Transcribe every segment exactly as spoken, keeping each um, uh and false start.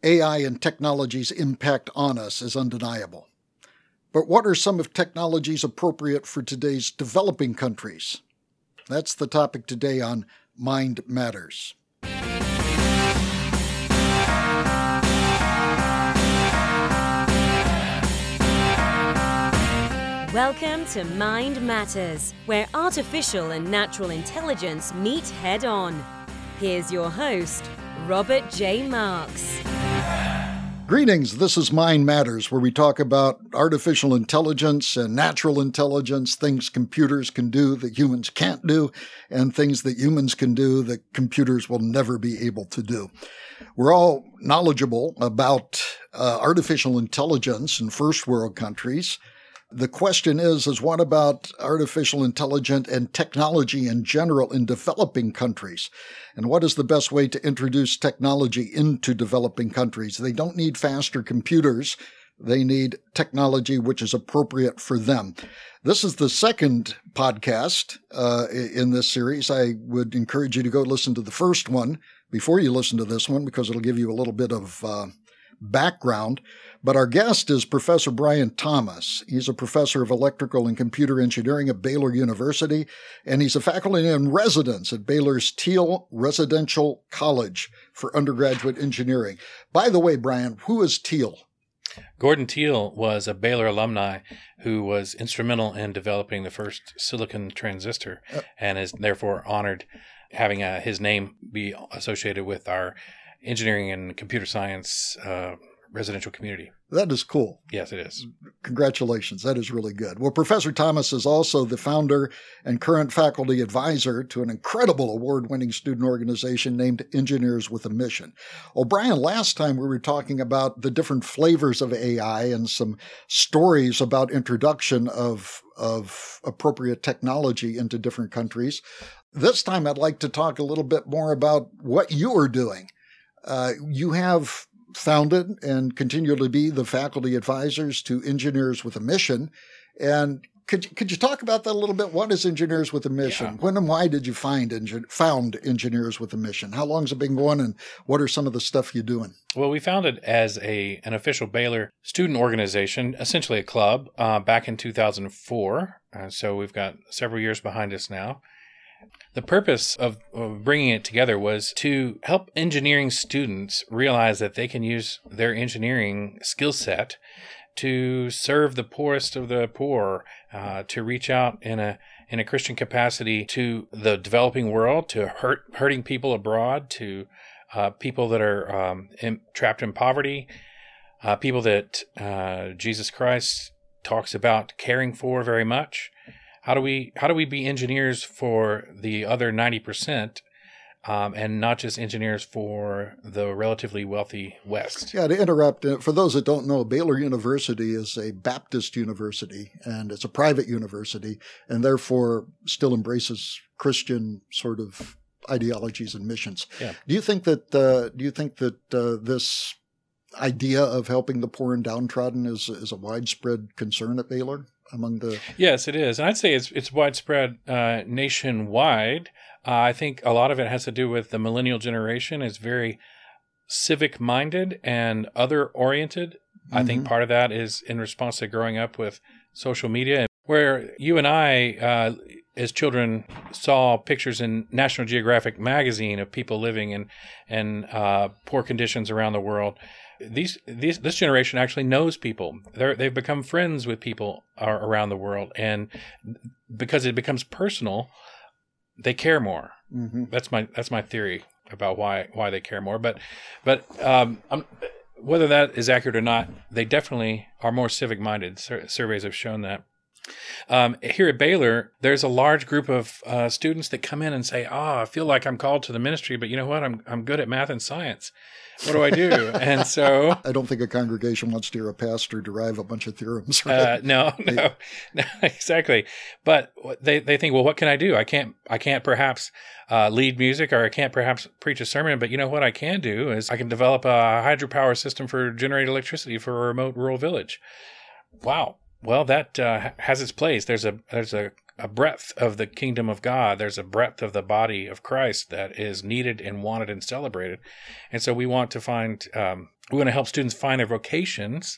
A I and technology's impact on us is undeniable. But what are some of technologies appropriate for today's developing countries? That's the topic today on Mind Matters. Welcome to Mind Matters, where artificial and natural intelligence meet head-on. Here's your host, Robert J. Marks. Greetings, this is Mind Matters, where we talk about artificial intelligence and natural intelligence, things computers can do that humans can't do, and things that humans can do that computers will never be able to do. We're all knowledgeable about uh, artificial intelligence in first world countries. The question is, is what about artificial intelligence and technology in general in developing countries? And what is the best way to introduce technology into developing countries? They don't need faster computers. They need technology which is appropriate for them. This is the second podcast uh, in this series. I would encourage you to go listen to the first one before you listen to this one, because it'll give you a little bit of uh, background. But our guest is Professor Brian Thomas. He's a professor of electrical and computer engineering at Baylor University, and he's a faculty in residence at Baylor's Thiel Residential College for undergraduate engineering. By the way, Brian, who is Thiel? Gordon Thiel was a Baylor alumni who was instrumental in developing the first silicon transistor uh, and is therefore honored having uh, his name be associated with our engineering and computer science uh residential community. That is cool. Yes, it is. Congratulations. That is really good. Well, Professor Thomas is also the founder and current faculty advisor to an incredible award-winning student organization named Engineers with a Mission. Well, Brian, last time we were talking about the different flavors of A I and some stories about introduction of, of appropriate technology into different countries. This time, I'd like to talk a little bit more about what you are doing. Uh, you have founded and continue to be the faculty advisors to Engineers with a Mission. And could you, could you talk about that a little bit? What is Engineers with a Mission? Yeah. When and why did you find engin- found Engineers with a Mission? How long has it been going, and what are some of the stuff you're doing? Well, we founded as a an official Baylor student organization, essentially a club, uh, back in two thousand four. Uh, so we've got several years behind us now. The purpose of, of bringing it together was to help engineering students realize that they can use their engineering skill set to serve the poorest of the poor, uh, to reach out in a in a Christian capacity to the developing world, to hurt hurting people abroad, to uh, people that are um, in, trapped in poverty, uh, people that uh, Jesus Christ talks about caring for very much. How do we how do we be engineers for the other ninety percent um, and not just engineers for the relatively wealthy West? Yeah, to interrupt, for those that don't know, Baylor University is a Baptist university, and it's a private university, and therefore still embraces Christian sort of ideologies and missions. Yeah. Do you think that uh, do you think that uh, this idea of helping the poor and downtrodden is is a widespread concern at Baylor? Among the Yes, it is. And I'd say it's it's widespread uh, nationwide. Uh, I think a lot of it has to do with the millennial generation is very civic-minded and other-oriented. Mm-hmm. I think part of that is in response to growing up with social media, where you and I, uh, as children, saw pictures in National Geographic magazine of people living in, in uh, poor conditions around the world. These, these, this generation actually knows people. They're, they've become friends with people around the world, and because it becomes personal, they care more. Mm-hmm. That's my that's my theory about why why they care more. But but um, I'm, whether that is accurate or not, they definitely are more civic minded. Sur- surveys have shown that. Um, here at Baylor, there's a large group of uh, students that come in and say, "Ah, oh, I feel like I'm called to the ministry, but you know what? I'm I'm good at math and science. What do I do?" And so I don't think a congregation wants to hear a pastor derive a bunch of theorems. Right? Uh, no, no, no, exactly. But they, they think, well, what can I do? I can't I can't perhaps uh, lead music, or I can't perhaps preach a sermon. But you know what I can do is I can develop a hydropower system for generating electricity for a remote rural village. Wow. Well, that uh, has its place. There's a there's a, a breadth of the kingdom of God. There's a breadth of the body of Christ that is needed and wanted and celebrated. And so we want to find um, we want to help students find their vocations,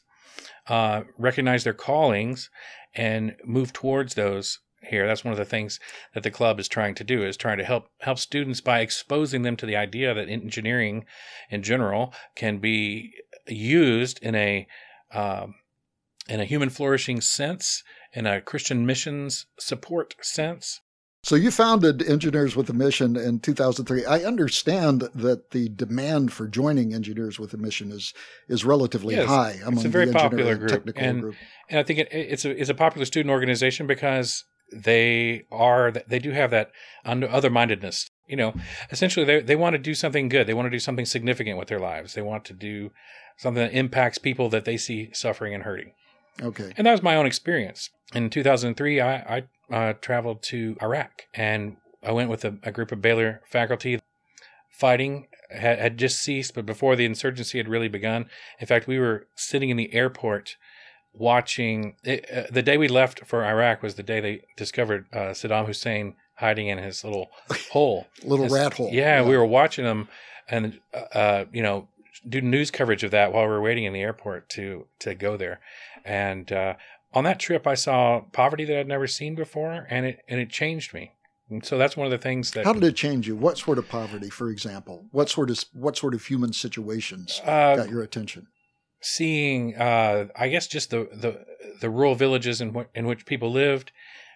uh, recognize their callings, and move towards those here. That's one of the things that the club is trying to do, is trying to help help students by exposing them to the idea that engineering in general can be used in a um, in a human flourishing sense, in a Christian missions support sense. So you founded Engineers with a Mission in two thousand three. I understand that the demand for joining Engineers with a Mission is is relatively yes, high among it's a very the popular engineering group. technical And, group. and I think it, it's a it's a popular student organization because they are they do have that other-mindedness. You know, essentially they they want to do something good. They want to do something significant with their lives. They want to do something that impacts people that they see suffering and hurting. Okay. And that was my own experience. In two thousand three, I, I uh, traveled to Iraq, and I went with a, a group of Baylor faculty. Fighting had, had just ceased, but before the insurgency had really begun. In fact, we were sitting in the airport watching. It, uh, the day we left for Iraq was the day they discovered uh, Saddam Hussein hiding in his little hole. little his, rat hole. Yeah, yeah, we were watching him, and uh, you know, do news coverage of that while we were waiting in the airport to to go there. And uh, on that trip, I saw poverty that I'd never seen before, and it and it changed me. And so that's one of the things that. How did it change you? What sort of poverty, for example? What sort of what sort of human situations uh, got your attention? Seeing, uh, I guess, just the the, the rural villages in wh- in which people lived,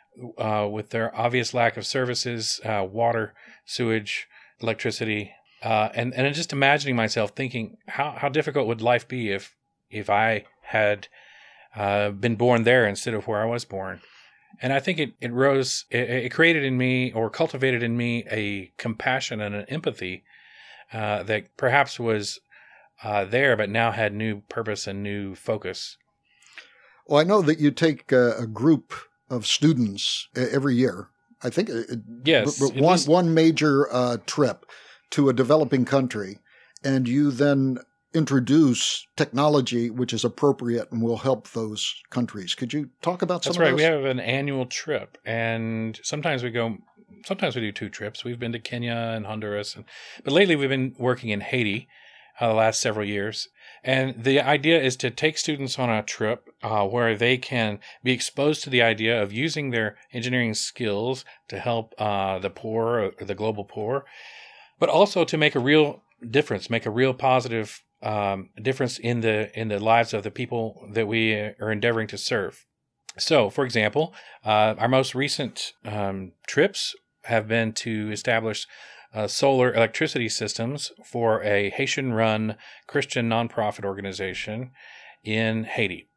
uh, with their obvious lack of services, uh, water, sewage, electricity, uh, and and just imagining myself thinking, how how difficult would life be if if I had Uh, been born there instead of where I was born. And I think it, it rose, it, it created in me or cultivated in me a compassion and an empathy uh, that perhaps was uh, there, but now had new purpose and new focus. Well, I know that you take a, a group of students every year. I think it, yes, b- b- one, least, one major uh, trip to a developing country, and you then introduce technology which is appropriate and will help those countries. Could you talk about some That's of right. those? We have an annual trip, and sometimes we go, sometimes we do two trips. We've been to Kenya and Honduras, and, but lately we've been working in Haiti uh, the last several years. And the idea is to take students on a trip uh, where they can be exposed to the idea of using their engineering skills to help uh, the poor, or the global poor, but also to make a real difference, make a real positive Um, difference in the in the lives of the people that we are endeavoring to serve. So, for example, uh, our most recent um, trips have been to establish uh, solar electricity systems for a Haitian-run Christian nonprofit organization in Haiti.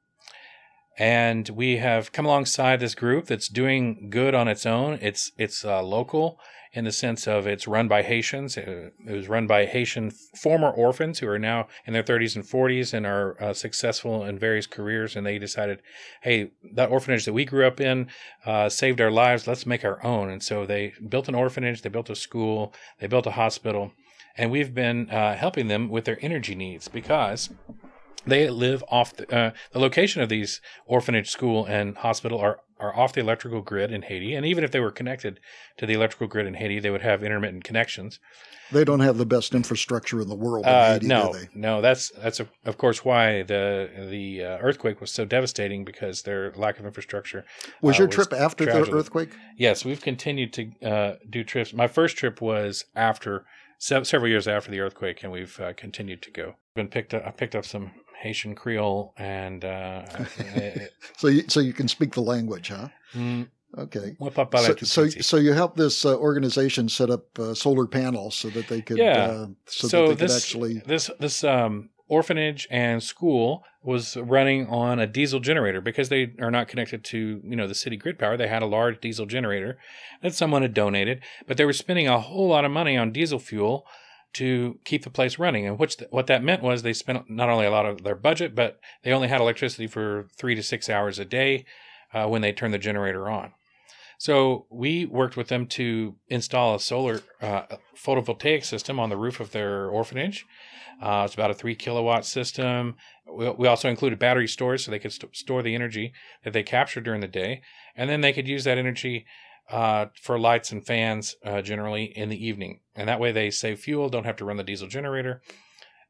And we have come alongside this group that's doing good on its own. It's it's uh, local in the sense of it's run by Haitians. It, it was run by Haitian former orphans who are now in their thirties and forties and are uh, successful in various careers. And they decided, hey, that orphanage that we grew up in uh, saved our lives. Let's make our own. And so they built an orphanage. They built a school. They built a hospital. And we've been uh, helping them with their energy needs because they live off the, uh, the location of these orphanage, school, and hospital are, are off the electrical grid in Haiti. And even if they were connected to the electrical grid in Haiti, they would have intermittent connections. They don't have the best infrastructure in the world in Uh, Haiti, no, do they? no, that's that's a, of course why the the uh, earthquake was so devastating, because their lack of infrastructure. Was uh, your trip after tragic. the earthquake? Yes, we've continued to uh, do trips. My first trip was after se- several years after the earthquake, and we've uh, continued to go. Been picked up. I picked up some Haitian Creole, and uh, it, So you, so you can speak the language, huh? mm, Okay. so, So, so, so you helped this uh, organization set up uh, solar panels so that they could, Yeah. uh, so, so that they this could actually. this this um, orphanage and school was running on a diesel generator because they are not connected to you know the city grid power. They had a large diesel generator that someone had donated, but they were spending a whole lot of money on diesel fuel to keep the place running. And which th- what that meant was they spent not only a lot of their budget, but they only had electricity for three to six hours a day uh, when they turned the generator on. So we worked with them to install a solar uh, photovoltaic system on the roof of their orphanage. Uh, it's about a three kilowatt system. We, we also included battery storage so they could st- store the energy that they captured during the day. And then they could use that energy uh, for lights and fans uh, generally in the evening. And that way they save fuel, don't have to run the diesel generator.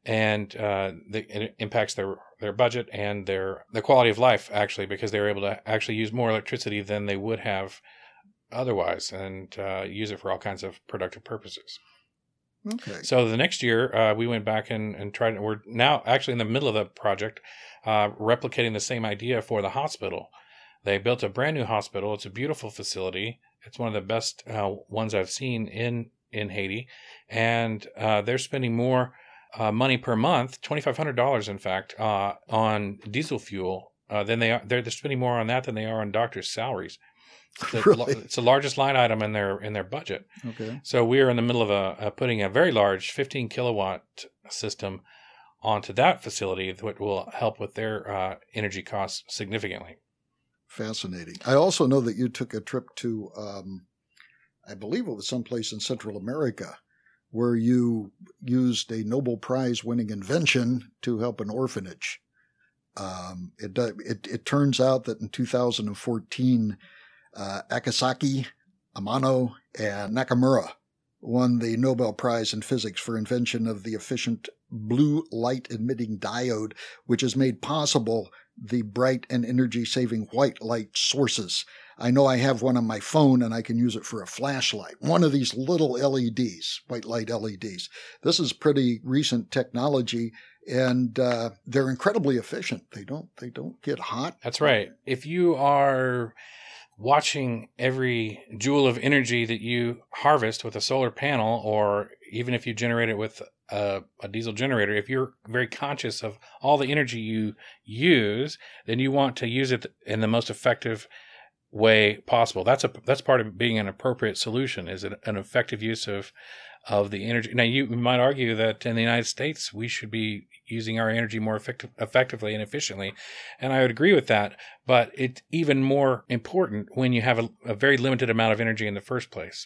and uh, the, it impacts their, their budget and their, their quality of life, actually, because they're able to actually use more electricity than they would have otherwise, and uh, use it for all kinds of productive purposes. Okay. So the next year, uh, we went back and, and tried, we're now actually in the middle of the project, uh, replicating the same idea for the hospital. They built a brand new hospital. It's a beautiful facility. It's one of the best uh, ones I've seen in, in Haiti. And uh, they're spending more uh, money per month, twenty-five hundred dollars in fact, uh, on diesel fuel uh, than they are. They're, they're spending more on that than they are on doctors' salaries. It's the, Really? it's the largest line item in their in their budget. Okay. So we are in the middle of a, a putting a very large fifteen kilowatt system onto that facility that will help with their uh, energy costs significantly. Fascinating. I also know that you took a trip to, um, I believe it was someplace in Central America, where you used a Nobel Prize winning invention to help an orphanage. Um, it, it it turns out that in two thousand fourteen, uh, Akasaki, Amano, and Nakamura won the Nobel Prize in Physics for invention of the efficient blue light emitting diode, which has made possible the bright and energy-saving white light sources. I know I have one on my phone, and I can use it for a flashlight. One of these little L E Ds, white light L E Ds. This is pretty recent technology, and uh, they're incredibly efficient. They don't they don't get hot. That's right. If you are watching every joule of energy that you harvest with a solar panel, or even if you generate it with a, a diesel generator, if you're very conscious of all the energy you use, then you want to use it in the most effective way possible. That's a that's part of being an appropriate solution, is it an effective use of of the energy. Now, you might argue that in the United States, we should be using our energy more effective, effectively and efficiently, and I would agree with that, but it's even more important when you have a, a very limited amount of energy in the first place.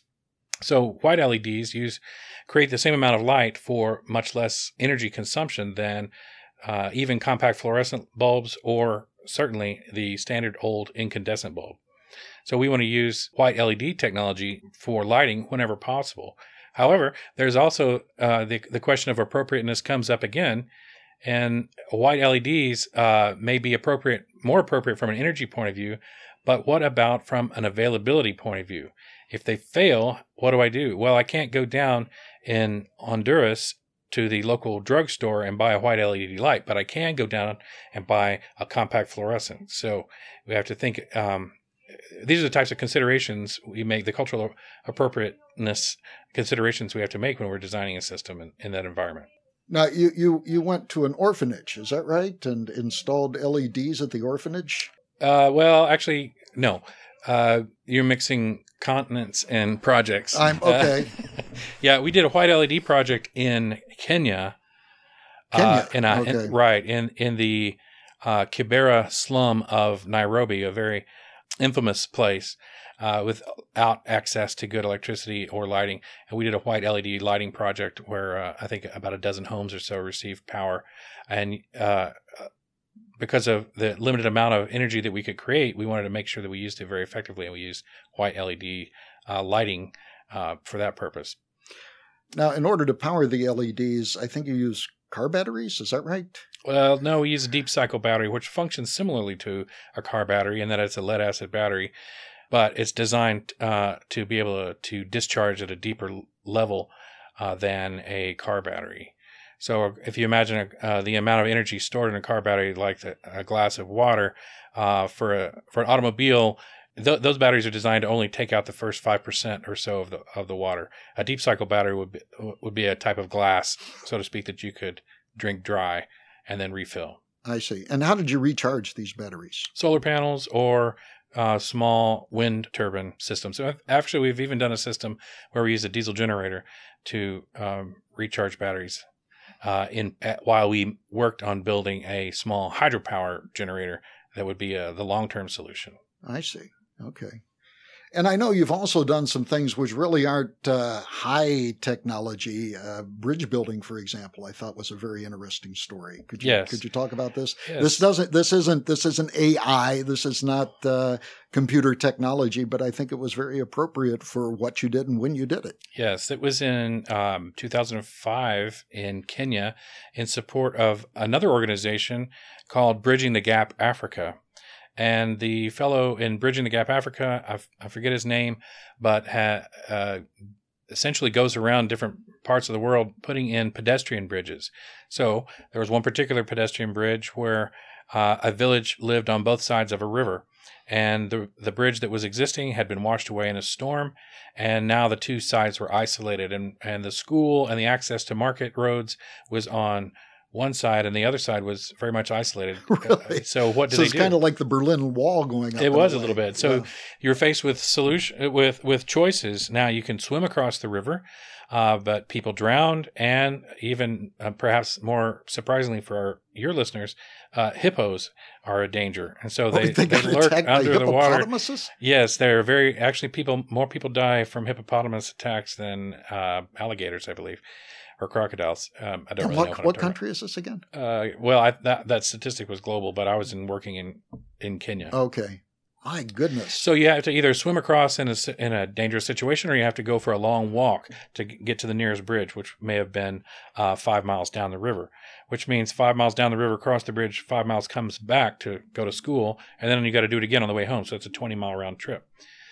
So white L E Ds use create the same amount of light for much less energy consumption than uh, even compact fluorescent bulbs, or certainly the standard old incandescent bulb. So we want to use white L E D technology for lighting whenever possible. However, there's also uh, the, the question of appropriateness comes up again, and white L E Ds uh, may be appropriate, more appropriate from an energy point of view, but what about from an availability point of view? If they fail, what do I do? Well, I can't go down in Honduras to the local drugstore and buy a white L E D light, but I can go down and buy a compact fluorescent. So we have to think, um, these are the types of considerations we make, the cultural appropriateness considerations we have to make when we're designing a system in, in that environment. Now, you, you, you went to an orphanage, is that right? And installed L E Ds at the orphanage? Uh, well, actually, no. Uh, you're mixing continents and projects. I'm okay. Uh, yeah, we did a white L E D project in Kenya. Kenya, uh, in a, okay. in, right, in, in the uh, Kibera slum of Nairobi, a very infamous place uh, without access to good electricity or lighting. And we did a white L E D lighting project where uh, I think about a dozen homes or so received power. And uh, because of the limited amount of energy that we could create, we wanted to make sure that we used it very effectively, and we used white L E D uh, lighting uh, for that purpose. Now, in order to power the L E Ds, I think you use car batteries, is that right? Well, no, we use a deep cycle battery, which functions similarly to a car battery in that it's a lead acid battery, but it's designed uh, to be able to, to discharge at a deeper level uh, than a car battery. So if you imagine uh, the amount of energy stored in a car battery, like the, a glass of water, uh, for a for an automobile, th- those batteries are designed to only take out the first five percent or so of the of the water. A deep cycle battery would be, would be a type of glass, so to speak, that you could drink dry and then refill. I see. And how did you recharge these batteries? Solar panels or uh, small wind turbine systems. So actually, we've even done a system where we use a diesel generator to um, recharge batteries. Uh, in at, while we worked on building a small hydropower generator that would be uh, the long-term solution. I see. Okay. And I know you've also done some things which really aren't uh, high technology. Uh, bridge building, for example, I thought was a very interesting story. Could you Yes. could you talk about this? Yes. This doesn't. This isn't. This isn't A I. This is not uh, computer technology. But I think it was very appropriate for what you did and when you did it. Yes, it was in um, two thousand five in Kenya in support of another organization called Bridging the Gap Africa. And the fellow in Bridging the Gap Africa, I, f- I forget his name, but ha- uh, essentially goes around different parts of the world putting in pedestrian bridges. So there was one particular pedestrian bridge where uh, a village lived on both sides of a river. And the the bridge that was existing had been washed away in a storm, and now the two sides were isolated. And, and the school and the access to market roads was on one side, and the other side was very much isolated. Really? So what did So they it's do? kind of like the Berlin Wall going up. It in was a way. little bit. So Yeah. you're faced with solution with with choices. Now you can swim across the river, uh, but people drowned, and even uh, perhaps more surprisingly for our, your listeners, uh, hippos are a danger, and so Oh, they, they they got lurk attacked by under the water. hippopotamuses? Yes, they're very actually people. More people die from hippopotamus attacks than uh, alligators, I believe, or crocodiles. Um, I don't And really what know. What, I'm what talking country is this again? about. Uh, well, I, that that statistic was global, but I was in working in in Kenya. Okay. My goodness. So you have to either swim across in a si- in a dangerous situation, or you have to go for a long walk to g- get to the nearest bridge, which may have been uh, five miles down the river. Which means five miles down the river, cross the bridge, five miles comes back to go to school, and then you got to do it again on the way home. So it's a twenty mile round trip.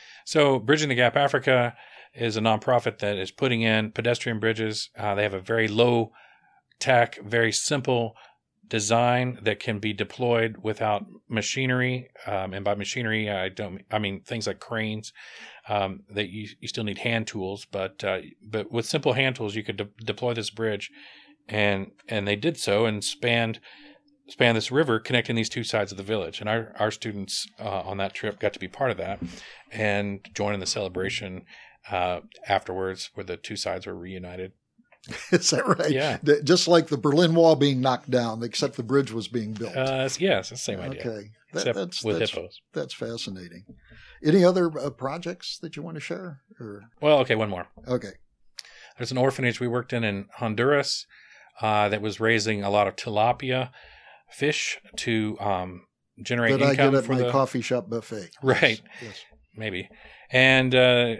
So Bridging the Gap Africa is a nonprofit that is putting in pedestrian bridges. Uh, they have a very low tech, very simple design that can be deployed without machinery. Um, and by machinery, I don't, I mean things like cranes. Um, that you, you still need hand tools, but uh, but with simple hand tools, you could de- deploy this bridge, and and they did so and spanned span this river connecting these two sides of the village. And our our students uh, on that trip got to be part of that and join in the celebration uh, afterwards, where the two sides were reunited. Is that right? Yeah. D- Just like the Berlin Wall being knocked down, except the bridge was being built. Uh, yeah, it's the same idea. Okay. That- Except that's, with that's, hippos. That's fascinating. Any other uh, projects that you want to share? Or Well, okay, one more. okay. There's an orphanage we worked in in Honduras uh, that was raising a lot of tilapia fish to um, generate That I income get at for my the coffee shop buffet. Right. Yes. yes. maybe. And uh,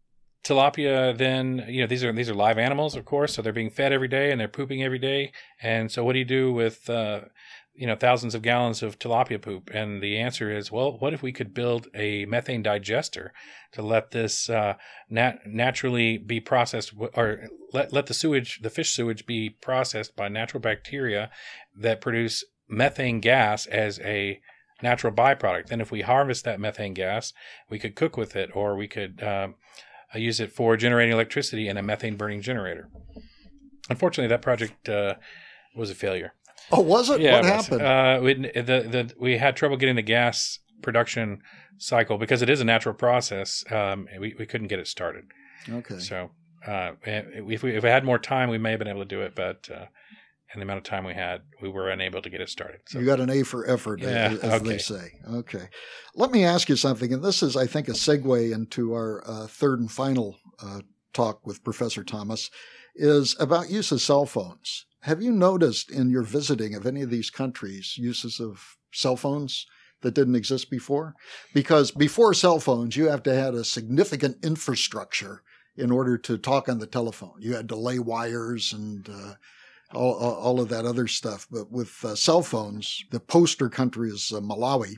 tilapia, then you know these are these are live animals, of course, so they're being fed every day and they're pooping every day. And so, what do you do with uh, you know thousands of gallons of tilapia poop? And the answer is, well, what if we could build a methane digester to let this uh, nat- naturally be processed, or let let the sewage, the fish sewage, be processed by natural bacteria that produce methane gas as a natural byproduct. Then if we harvest that methane gas, we could cook with it, or we could um, use it for generating electricity in a methane burning generator. Unfortunately, that project uh, was a failure. Oh, was it? Yeah, What it was. happened? Uh, we, the, the, we had trouble getting the gas production cycle because it is a natural process. Um, we, we couldn't get it started. okay. So uh, if we if we had more time, we may have been able to do it, but uh, in the amount of time we had, we were unable to get it started. So. You got an A for effort, Yeah, as, as okay. they say. Okay. Let me ask you something, and this is, I think, a segue into our uh, third and final uh, talk with Professor Thomas, is about use of cell phones. Have you noticed in your visiting of any of these countries uses of cell phones that didn't exist before? Because before cell phones, you have to have a significant infrastructure in order to talk on the telephone. You had to lay wires and uh, all, all of that other stuff. But with uh, cell phones, the poster country is uh, Malawi.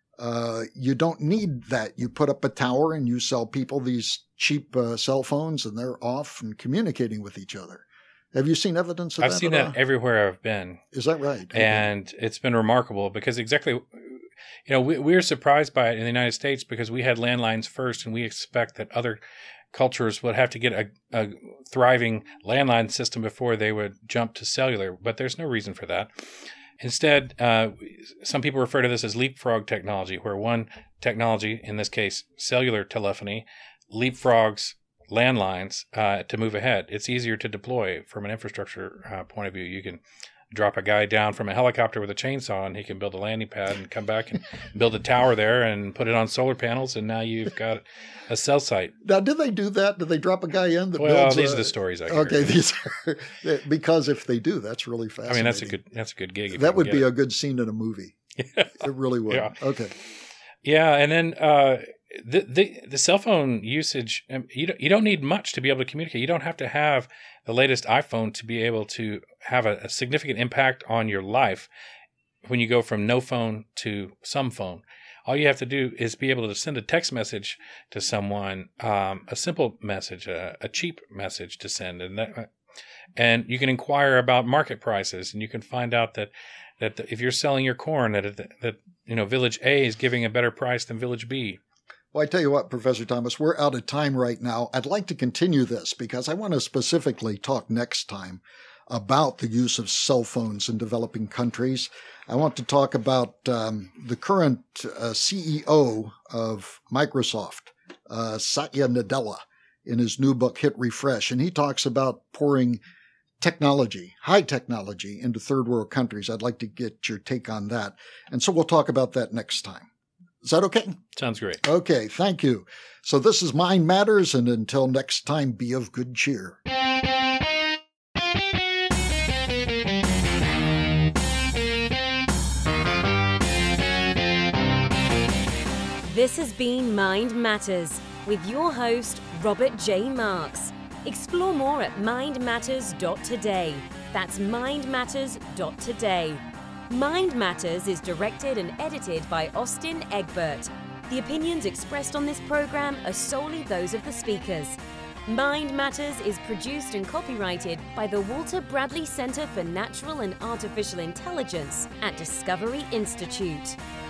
Uh, you don't need that. You put up a tower and you sell people these cheap uh, cell phones, and they're off and communicating with each other. Have you seen evidence of I've that? seen at that all? everywhere I've been. Is that right? And it's been remarkable because exactly, you know, we, we were surprised by it in the United States because we had landlines first, and we expect that other cultures would have to get a, a thriving landline system before they would jump to cellular, but there's no reason for that. Instead, uh, some people refer to this as leapfrog technology, where one technology, in this case cellular telephony, leapfrogs landlines uh, to move ahead. It's easier to deploy from an infrastructure uh, point of view. You can drop a guy down from a helicopter with a chainsaw and he can build a landing pad and come back and build a tower there and put it on solar panels, and now you've got a cell site. Now, do they do that? Do they drop a guy in that well, builds these a, are the stories I hear. Okay, these are, because if they do, that's really fascinating. I mean, that's a good that's a good gig. If that would be it. a good scene in a movie. Yeah. It really would. Yeah. Okay. Yeah, and then uh, the, the the cell phone usage, um, you don't, you don't need much to be able to communicate. You don't have to have the latest iPhone to be able to have a, a significant impact on your life when you go from no phone to some phone. All you have to do is be able to send a text message to someone, um, a simple message, a, a cheap message to send, and that, and you can inquire about market prices, and you can find out that that the, if you're selling your corn, that that you know Village A is giving a better price than Village B. Well, I tell you what, Professor Thomas, we're out of time right now. I'd like to continue this because I want to specifically talk next time about the use of cell phones in developing countries. I want to talk about um, the current uh, C E O of Microsoft, uh, Satya Nadella, in his new book, Hit Refresh. And he talks about pouring technology, high technology, into third world countries. I'd like to get your take on that. And so we'll talk about that next time. Is that okay? Sounds great. Okay, thank you. So this is Mind Matters, and until next time, be of good cheer. This has been Mind Matters with your host, Robert J. Marks. Explore more at mind matters dot today. That's mind matters dot today. Mind Matters is directed and edited by Austin Egbert. The opinions expressed on this program are solely those of the speakers. Mind Matters is produced and copyrighted by the Walter Bradley Center for Natural and Artificial Intelligence at Discovery Institute.